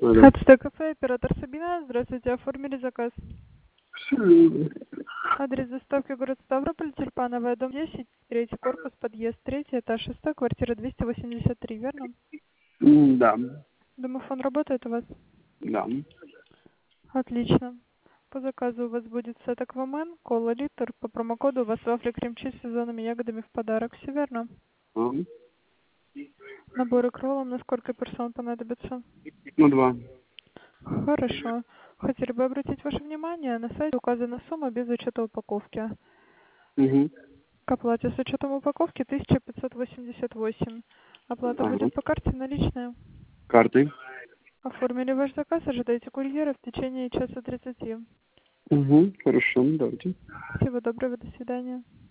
Алло. Хатсте кафе, оператор Сабина. Здравствуйте, оформили заказ. Адрес доставки город Ставрополь, Тюльпановая, дом 10, третий корпус, подъезд, третий этаж, 6, квартира 283, верно? Да. Домофон работает у вас? Да. Отлично. По заказу у вас будет сет Аквамен, кола литр. По промокоду у вас вафли крем-чиз с сезонными ягодами в подарок. Все верно? А? Наборы к роллам на сколько персон понадобится? Ну, 2. Хорошо. Хотели бы обратить ваше внимание, на сайте указана сумма без учета упаковки. Угу. К оплате с учетом упаковки 1588. Оплата Ага. будет по карте наличная. Картой. Оформили ваш заказ, ожидайте курьера в течение часа 30. Угу. Хорошо, давайте. Всего доброго, до свидания.